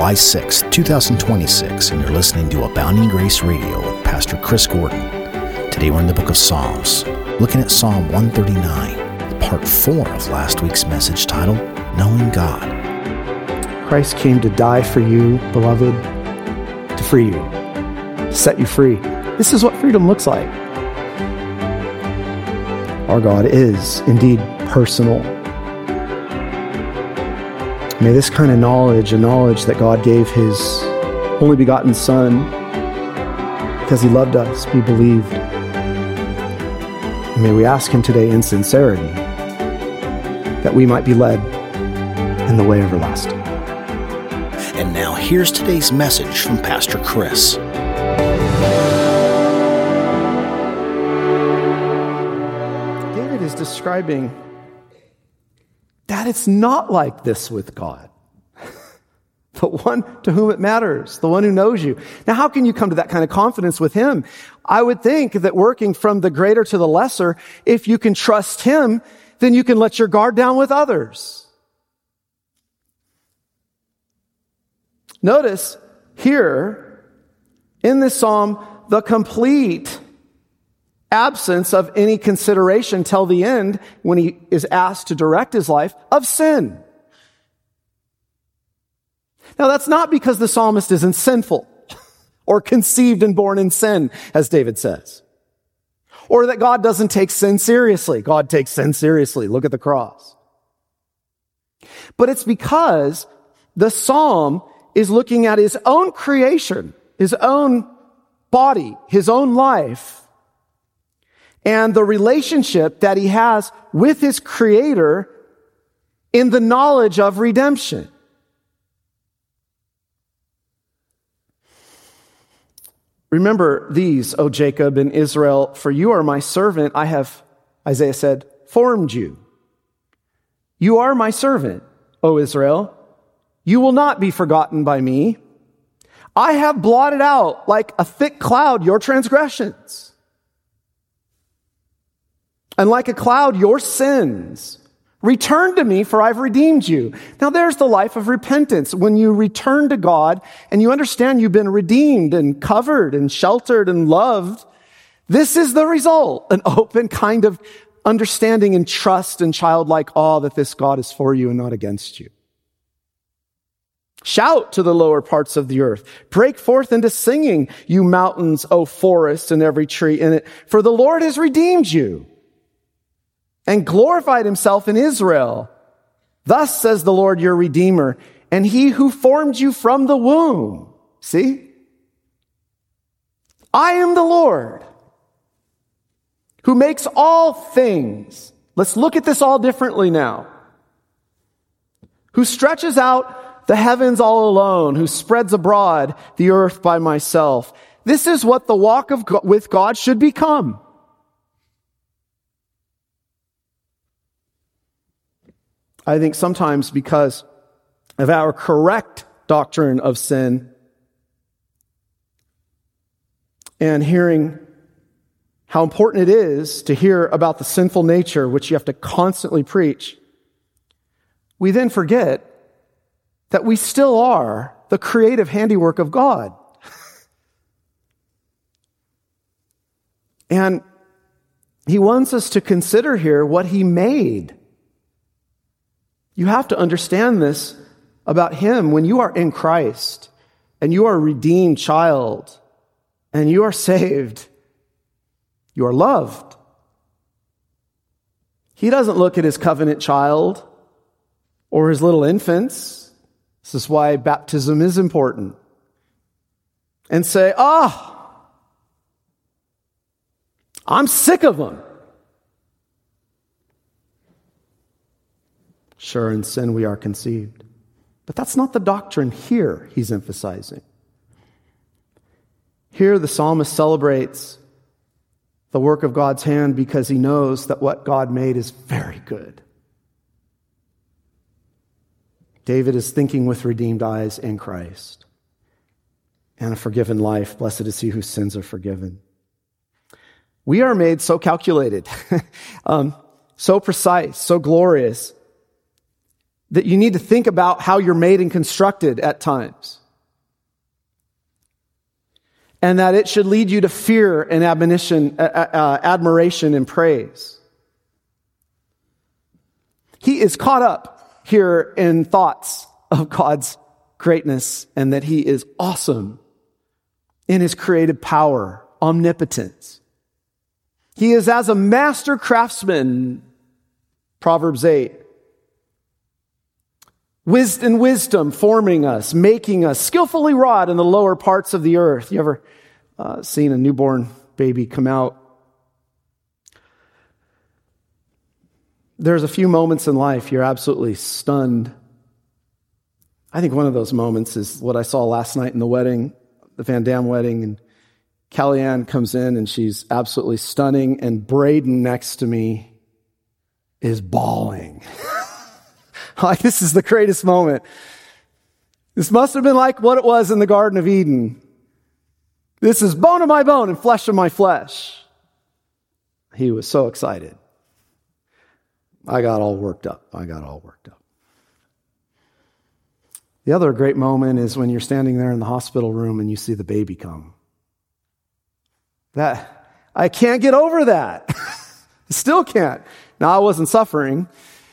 July 6th, 2026, and you're listening to Abounding Grace Radio with Pastor Chris Gordon. Today we're in the book of Psalms, looking at Psalm 139, part 4 of last week's message titled, Knowing God. Christ came to die for you, beloved, to free you, to set you free. This is what freedom looks like. Our God is indeed personal. May this kind of knowledge, a knowledge that God gave His only begotten Son because He loved us, be believed. And may we ask Him today in sincerity that we might be led in the way everlasting. And now here's today's message from Pastor Chris. David is describing that it's not like this with God. The one to whom it matters, the one who knows you. Now, how can you come to that kind of confidence with Him? I would think that working from the greater to the lesser, if you can trust Him, then you can let your guard down with others. Notice here in this psalm, the complete absence of any consideration till the end when he is asked to direct his life of sin. Now that's not because the psalmist isn't sinful or conceived and born in sin, as David says, or that God doesn't take sin seriously. God takes sin seriously. Look at the cross. But it's because the psalm is looking at his own creation, his own body, his own life, and the relationship that he has with his Creator in the knowledge of redemption. Remember these, O Jacob and Israel, for you are my servant. I have, Isaiah said, formed you. You are my servant, O Israel. You will not be forgotten by me. I have blotted out like a thick cloud your transgressions, and like a cloud, your sins. Return to me, for I've redeemed you. Now there's the life of repentance. When you return to God and you understand you've been redeemed and covered and sheltered and loved, this is the result, an open kind of understanding and trust and childlike awe that this God is for you and not against you. Shout to the lower parts of the earth. Break forth into singing, you mountains, O forests, and every tree in it. For the Lord has redeemed you and glorified Himself in Israel. Thus says the Lord your Redeemer, and He who formed you from the womb. See? I am the Lord who makes all things. Let's look at this all differently now. Who stretches out the heavens all alone, who spreads abroad the earth by myself. This is what the walk with God should become. I think sometimes because of our correct doctrine of sin and hearing how important it is to hear about the sinful nature, which you have to constantly preach, we then forget that we still are the creative handiwork of God. And He wants us to consider here what He made. You have to understand this about Him. When you are in Christ and you are a redeemed child and you are saved, you are loved. He doesn't look at His covenant child or His little infants. This is why baptism is important. And say, I'm sick of them. Sure, in sin we are conceived. But that's not the doctrine here he's emphasizing. Here the psalmist celebrates the work of God's hand because he knows that what God made is very good. David is thinking with redeemed eyes in Christ. And a forgiven life, blessed is he whose sins are forgiven. We are made so calculated, so precise, so glorious, that you need to think about how you're made and constructed at times. And that it should lead you to fear and admiration and praise. He is caught up here in thoughts of God's greatness and that he is awesome in his creative power, omnipotence. He is as a master craftsman, Proverbs 8. Wisdom forming us, making us skillfully wrought in the lower parts of the earth. You ever seen a newborn baby come out? There's a few moments in life you're absolutely stunned. I think one of those moments is what I saw last night in the wedding, the Van Dam wedding, and Kellyanne comes in and she's absolutely stunning, and Braden next to me is bawling. Like, this is the greatest moment. This must have been like what it was in the Garden of Eden. This is bone of my bone and flesh of my flesh. He was so excited. I got all worked up. The other great moment is when you're standing there in the hospital room and you see the baby come. That, I can't get over that. Still can't. Now, I wasn't suffering.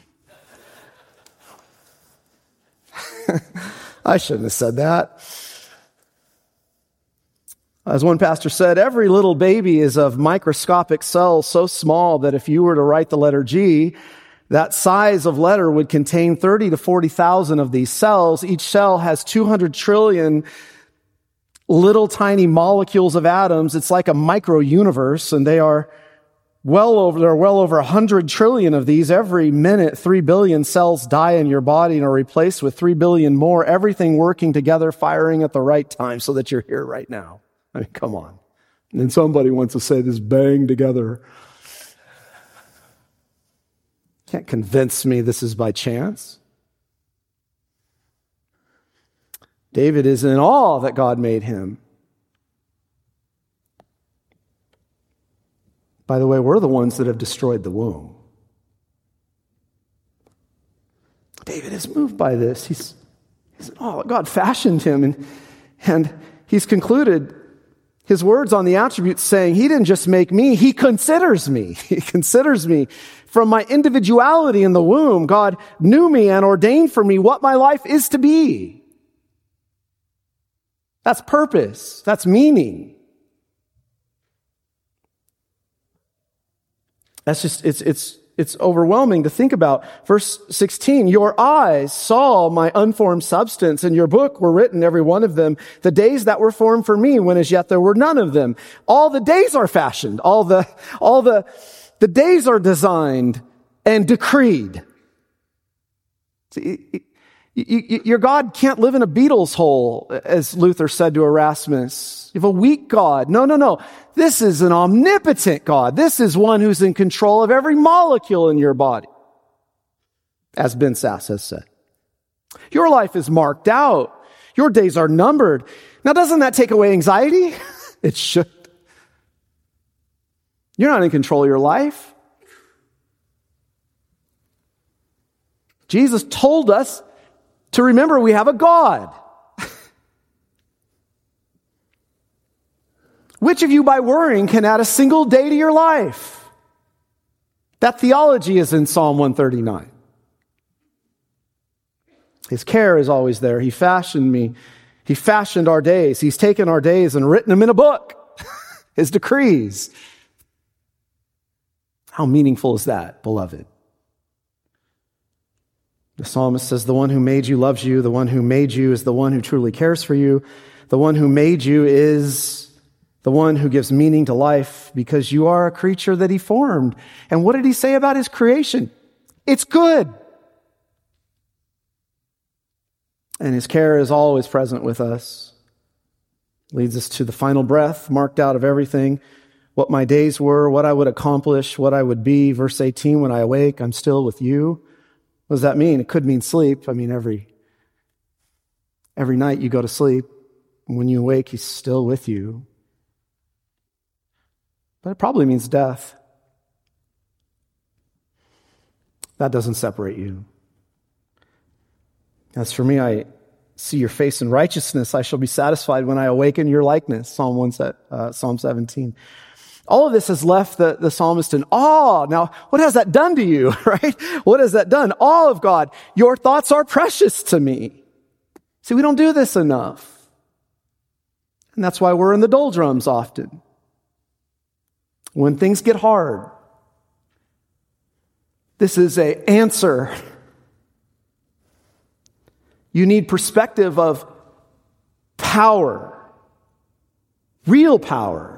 I shouldn't have said that. As one pastor said, every little baby is of microscopic cells so small that if you were to write the letter G, that size of letter would contain 30 to 40,000 of these cells. Each cell has 200 trillion little tiny molecules of atoms. It's like a micro universe, and there are well over 100 trillion of these. Every minute, 3 billion cells die in your body and are replaced with 3 billion more, everything working together, firing at the right time so that you're here right now. I mean, come on. And then somebody wants to say this bang together. Can't convince me this is by chance. David is in awe that God made him. By the way, we're the ones that have destroyed the womb. David is moved by this. He's in awe. God fashioned him, and he's concluded his words on the attributes saying, he didn't just make me, he considers me. He considers me. From my individuality in the womb, God knew me and ordained for me what my life is to be. That's purpose. That's meaning. That's just, it's overwhelming to think about. Verse 16, your eyes saw my unformed substance, and your book were written, every one of them, the days that were formed for me, when as yet there were none of them. All the days are fashioned. All the days are designed and decreed. See, your God can't live in a beetle's hole, as Luther said to Erasmus. You have a weak God. No. This is an omnipotent God. This is one who's in control of every molecule in your body, as Ben Sass has said. Your life is marked out. Your days are numbered. Now, doesn't that take away anxiety? It should. You're not in control of your life. Jesus told us to remember we have a God. Which of you by worrying can add a single day to your life? That theology is in Psalm 139. His care is always there. He fashioned me. He fashioned our days. He's taken our days and written them in a book. His decrees. How meaningful is that, beloved? The psalmist says, the one who made you loves you. The one who made you is the one who truly cares for you. The one who made you is the one who gives meaning to life, because you are a creature that he formed. And what did he say about his creation? It's good. And his care is always present with us. Leads us to the final breath, marked out of everything. What my days were, what I would accomplish, what I would be. Verse 18, when I awake, I'm still with you. What does that mean? It could mean sleep. I mean, every night you go to sleep. When you awake, he's still with you. But it probably means death. That doesn't separate you. As for me, I see your face in righteousness. I shall be satisfied when I awaken your likeness. Psalm 17. All of this has left the psalmist in awe. Now, what has that done to you, right? What has that done? Awe of God. Your thoughts are precious to me. See, we don't do this enough. And that's why we're in the doldrums often. When things get hard, this is an answer. You need perspective of power, real power.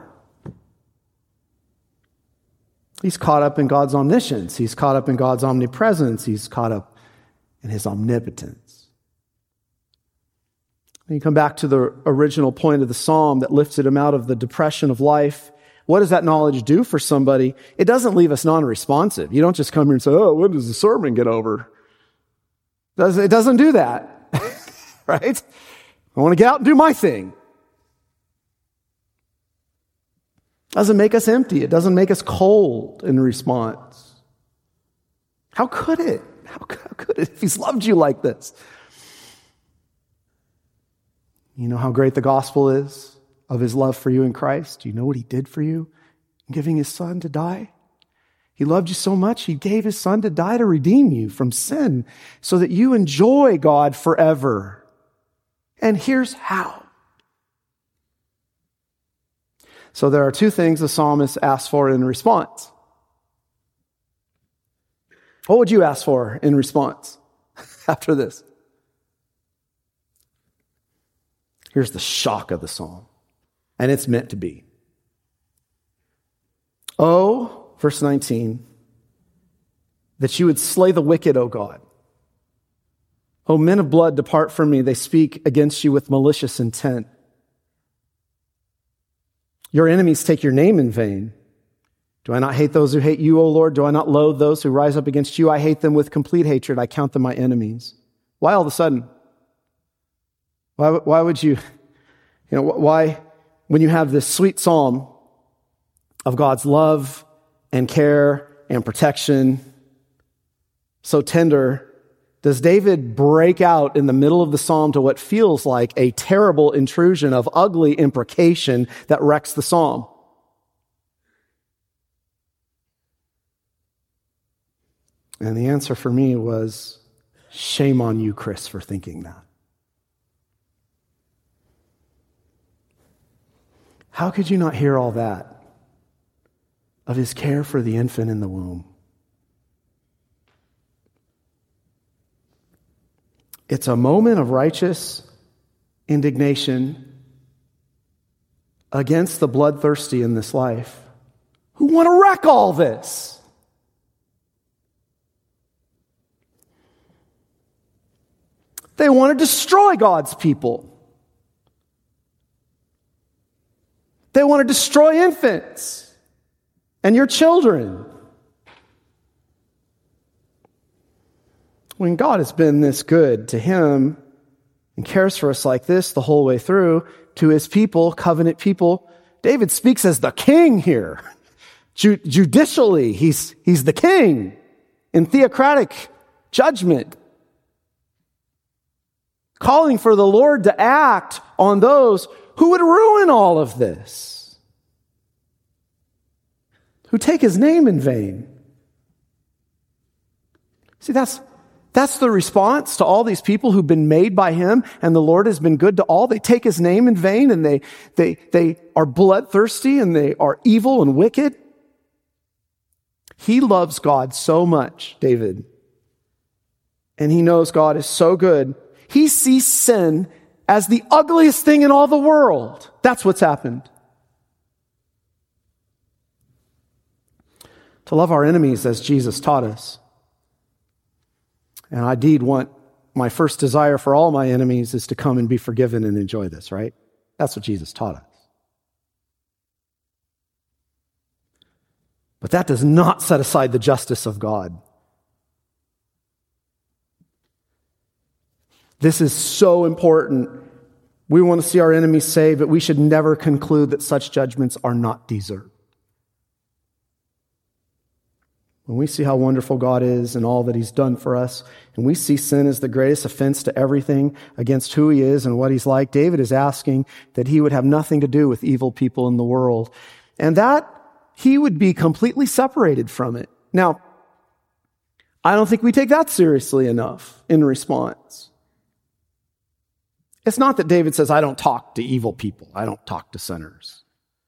He's caught up in God's omniscience. He's caught up in God's omnipresence. He's caught up in his omnipotence. And you come back to the original point of the psalm that lifted him out of the depression of life. What does that knowledge do for somebody? It doesn't leave us non-responsive. You don't just come here and say, oh, when does the sermon get over? It doesn't do that, right? I want to get out and do my thing. It doesn't make us empty. It doesn't make us cold in response. How could it? How could it if he's loved you like this? You know how great the gospel is of his love for you in Christ? Do you know what he did for you in giving his son to die? He loved you so much, he gave his son to die to redeem you from sin so that you enjoy God forever. And here's how. So there are two things the psalmist asks for in response. What would you ask for in response after this? Here's the shock of the psalm. And it's meant to be. Oh, verse 19, that you would slay the wicked, O God. O men of blood, depart from me. They speak against you with malicious intent. Your enemies take your name in vain. Do I not hate those who hate you, O Lord? Do I not loathe those who rise up against you? I hate them with complete hatred. I count them my enemies. Why all of a sudden? Why would you, why, when you have this sweet psalm of God's love and care and protection, so tender, does David break out in the middle of the psalm to what feels like a terrible intrusion of ugly imprecation that wrecks the psalm? And the answer for me was, shame on you, Chris, for thinking that. How could you not hear all that of his care for the infant in the womb? It's a moment of righteous indignation against the bloodthirsty in this life who want to wreck all this. They want to destroy God's people. They want to destroy infants and your children. When God has been this good to him and cares for us like this the whole way through, to his people, covenant people, David speaks as the king here. Judicially, he's the king in theocratic judgment, calling for the Lord to act on those who would ruin all of this, who take his name in vain. See, that's the response to all these people who've been made by him, and the Lord has been good to all. They take his name in vain, and they are bloodthirsty, and they are evil and wicked. He loves God so much, David, and he knows God is so good. He sees sin as the ugliest thing in all the world. That's what's happened. To love our enemies as Jesus taught us. And I indeed want, my first desire for all my enemies is to come and be forgiven and enjoy this, right? That's what Jesus taught us. But that does not set aside the justice of God. This is so important. We want to see our enemies saved, but we should never conclude that such judgments are not deserved. when we see how wonderful God is and all that he's done for us, and we see sin as the greatest offense to everything against who he is and what he's like, David is asking that he would have nothing to do with evil people in the world, and that he would be completely separated from it. Now, I don't think we take that seriously enough in response. It's not that David says, I don't talk to evil people. I don't talk to sinners.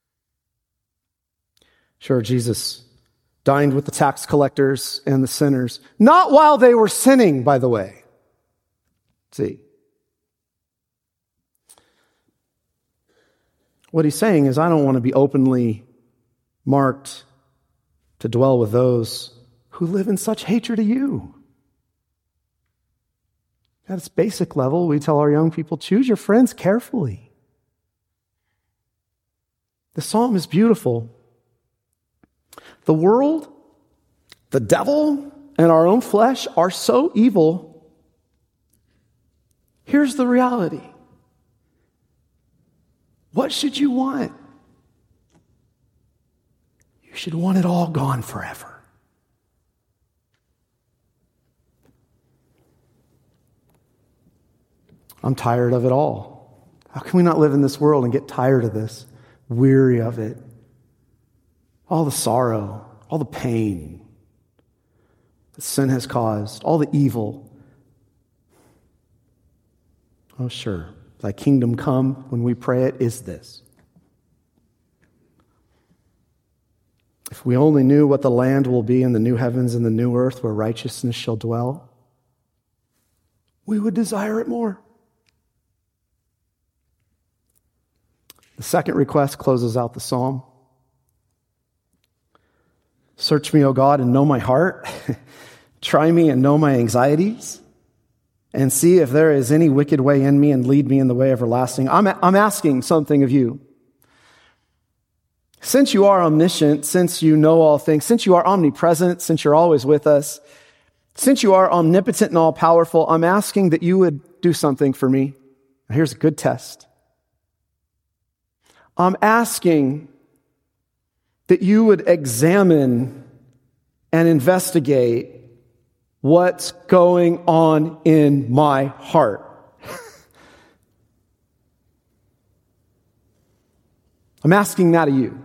Sure, Jesus dined with the tax collectors and the sinners. Not while they were sinning, by the way. See? What he's saying is, I don't want to be openly marked to dwell with those who live in such hatred of you. At its basic level, we tell our young people, choose your friends carefully. The psalm is beautiful. The world, the devil, and our own flesh are so evil. Here's the reality. What should you want? You should want it all gone forever. I'm tired of it all. How can we not live in this world and get tired of this, weary of it? All the sorrow, all the pain that sin has caused, all the evil. Oh, sure. Thy kingdom come, when we pray it, is this. If we only knew what the land will be in the new heavens and the new earth where righteousness shall dwell, we would desire it more. The second request closes out the psalm. Search me, O God, and know my heart. Try me and know my anxieties. And see if there is any wicked way in me and lead me in the way everlasting. I'm asking something of you. Since you are omniscient, since you know all things, since you are omnipresent, since you're always with us, since you are omnipotent and all-powerful, I'm asking that you would do something for me. Now, here's a good test. I'm asking that you would examine and investigate what's going on in my heart. I'm asking that of you.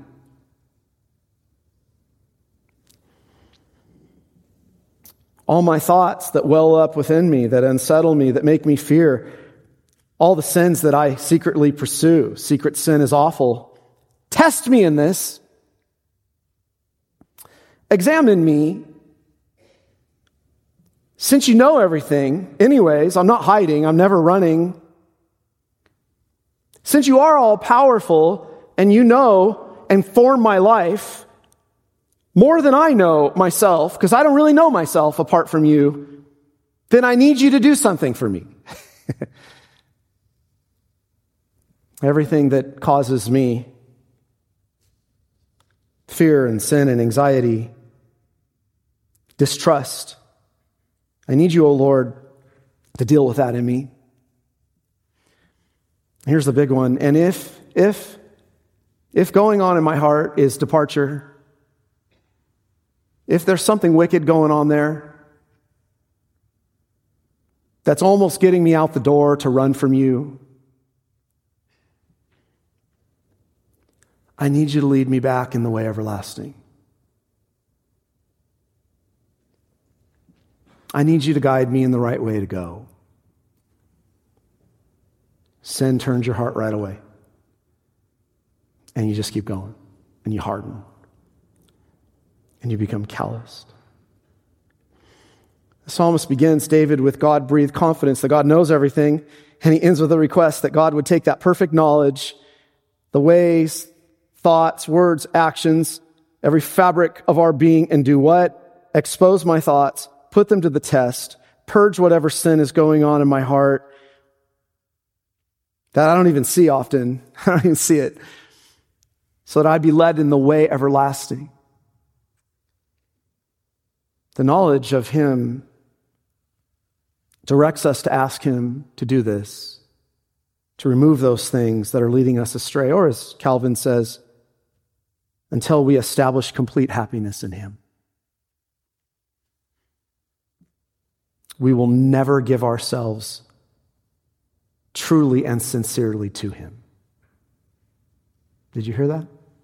All my thoughts that well up within me, that unsettle me, that make me fear, all the sins that I secretly pursue. Secret sin is awful. Test me in this. Examine me. Since you know everything, anyways, I'm not hiding, I'm never running. Since you are all powerful and you know and form my life more than I know myself, because I don't really know myself apart from you, then I need you to do something for me. Everything that causes me fear and sin and anxiety, distrust, I need you, O Lord, to deal with that in me. Here's the big one. And if going on in my heart is departure, if there's something wicked going on there that's almost getting me out the door to run from you, I need you to lead me back in the way everlasting. I need you to guide me in the right way to go. Sin turns your heart right away. And you just keep going. And you harden. And you become calloused. The psalmist begins, David, with God-breathed confidence that God knows everything. And he ends with a request that God would take that perfect knowledge, the ways, thoughts, words, actions, every fabric of our being, and do what? Expose my thoughts, put them to the test, purge whatever sin is going on in my heart that I don't even see often. I don't even see it. So that I'd be led in the way everlasting. The knowledge of him directs us to ask him to do this, to remove those things that are leading us astray, or as Calvin says, until we establish complete happiness in him. we will never give ourselves truly and sincerely to him. Did you hear that?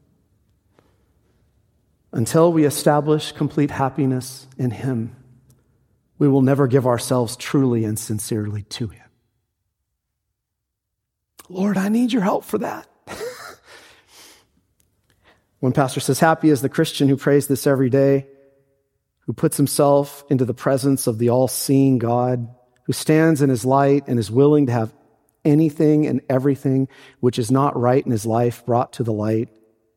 Until we establish complete happiness in him, we will never give ourselves truly and sincerely to him. Lord, I need your help for that. One pastor says, happy is the Christian who prays this every day, who puts himself into the presence of the all-seeing God, who stands in his light and is willing to have anything and everything which is not right in his life brought to the light.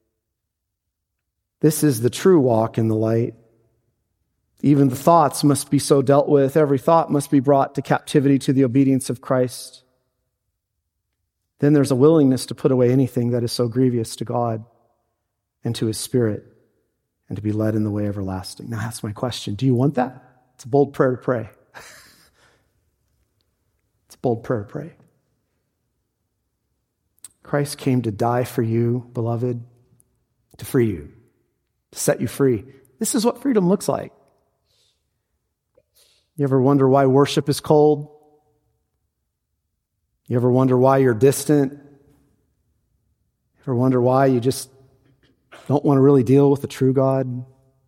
This is the true walk in the light. Even the thoughts must be so dealt with. Every thought must be brought to captivity to the obedience of Christ. Then there's a willingness to put away anything that is so grievous to God and to his Spirit, and to be led in the way everlasting. Now that's my question. Do you want that? It's a bold prayer to pray. It's a bold prayer to pray. Christ came to die for you, beloved, to free you, to set you free. This is what freedom looks like. You ever wonder why worship is cold? You ever wonder why you're distant? You ever wonder why you just don't want to really deal with the true God?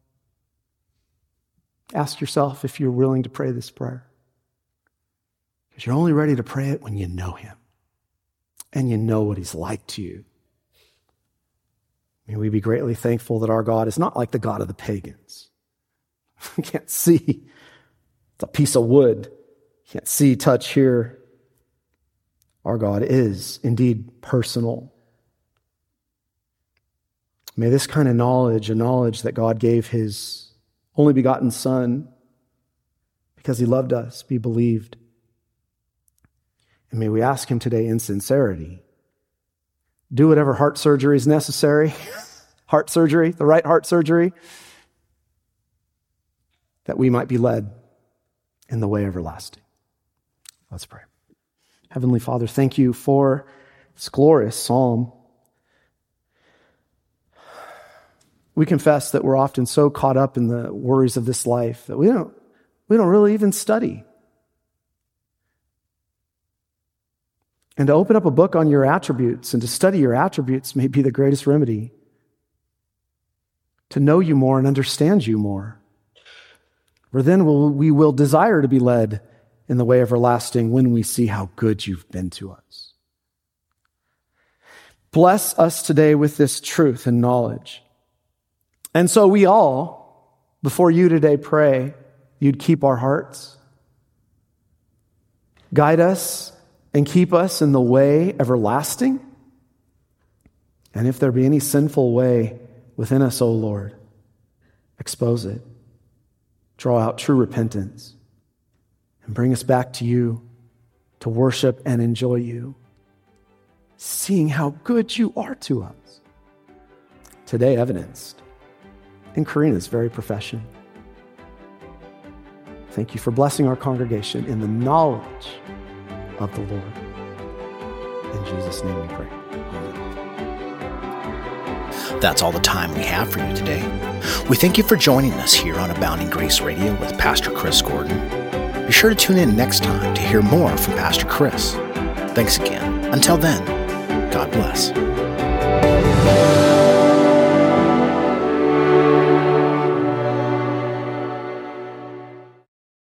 Ask yourself if you're willing to pray this prayer. Because you're only ready to pray it when you know him and you know what he's like to you. May we be greatly thankful that our God is not like the God of the pagans. You can't see. It's a piece of wood. You can't see, touch, hear. Our God is indeed personal. May this kind of knowledge, a knowledge that God gave his only begotten Son because he loved us, be believed. And may we ask him today in sincerity, do whatever heart surgery is necessary, heart surgery, the right heart surgery, that we might be led in the way everlasting. Let's pray. Heavenly Father, thank you for this glorious psalm. We confess that we're often so caught up in the worries of this life that we don't really even study. And to open up a book on your attributes and to study your attributes may be the greatest remedy. To know you more and understand you more. For then we will desire to be led in the way everlasting when we see how good you've been to us. Bless us today with this truth and knowledge. And so we all, before you today, pray you'd keep our hearts, guide us, and keep us in the way everlasting. And if there be any sinful way within us, O Lord, expose it. Draw out true repentance and bring us back to you to worship and enjoy you, seeing how good you are to us. Today evidenced in Karina's very profession. Thank you for blessing our congregation in the knowledge of the Lord. In Jesus' name we pray. Amen. That's all the time we have for you today. We thank you for joining us here on Abounding Grace Radio with Pastor Chris Gordon. Be sure to tune in next time to hear more from Pastor Chris. Thanks again. Until then, God bless.